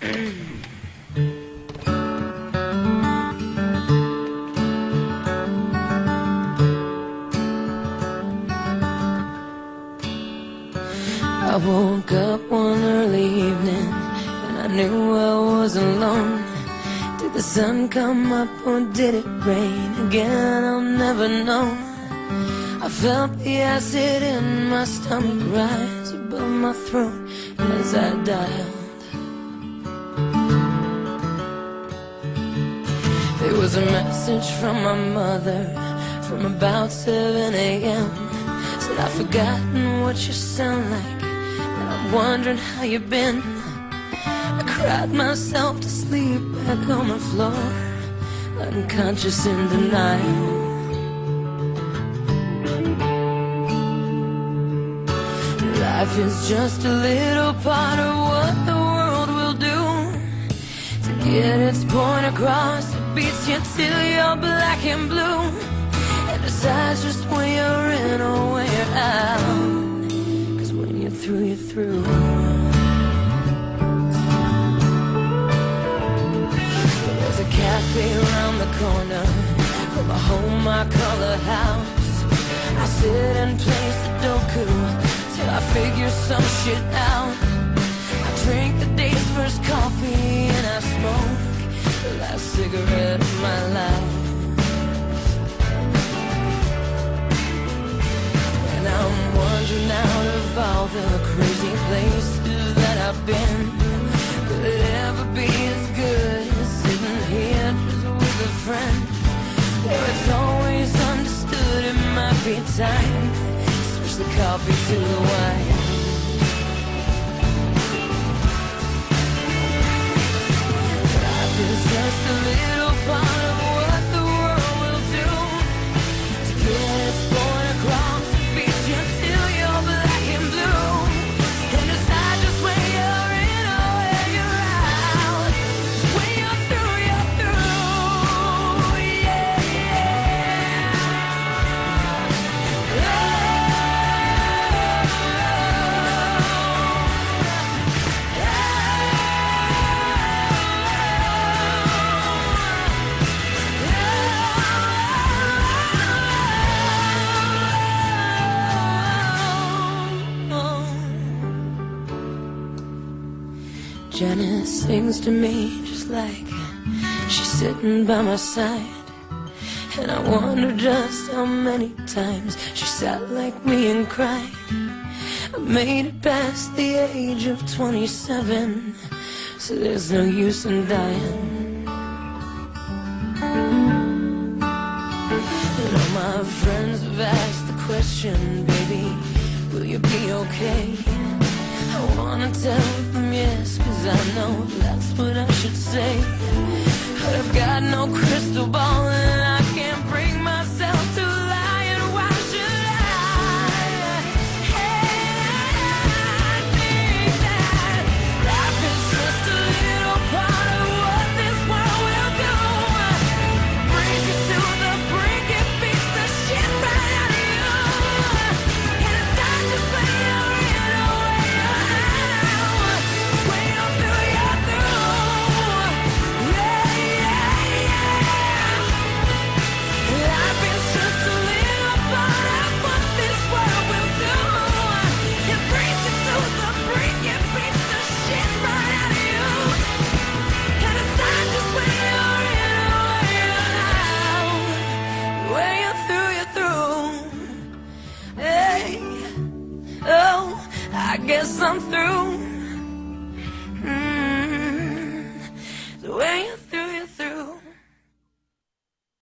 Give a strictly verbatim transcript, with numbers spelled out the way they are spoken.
I woke up one early evening and I knew I was alone. Did the sun come up or did it rain again? I'll never know. I felt the acid in my stomach rise above my throat as I dialed. There was a message from my mother from about seven A M Said, I've forgotten what you sound like, and I'm wondering how you've been. I cried myself to sleep back on the floor, unconscious in denial. Life is just a little part of what the world will do to get its point across. It beats you till you're black and blue, and decides just when you're in or when you're out. Cause when you're through, you're through. There's a cafe around the corner from a home I call a house. I sit and play Sudoku till I figure some shit out. I drink the day's first coffee and I smoke the last cigarette of my life. And I'm wondering out of all the crazy places that I've been, could it ever be as good as sitting here just with a friend? Where it's always understood it might be time to switch the coffee to the wine. Life is just a little part of what the world will do to get its point across. It beats you till you're black and blue, and decide just when you're in or where you're out. Just when you're through, you're through. Yeah, yeah. Janice sings to me just like she's sitting by my side, and I wonder just how many times she sat like me and cried. I made it past the age of twenty-seven, so there's no use in dying. And all my friends have asked the question, baby, will you be okay? I wanna tell them yes, cause I know that's what I should say. But I've got no crystal ball and I can't bring myself to lie. And why should I? Hey, I think that life is just a little part of what this world will do. Brings you to the brink, it beats the shit right out of you. And it's not just when you're in or when you're out. It's when you're through, you're through. Yeah, yeah, yeah. Life is just a little part of what this world will do. It brings you to the brink, it beats the shit right out of you. And it's not just when you're in or when you're out. When you're through, you're through. Hey, oh, I guess I'm through.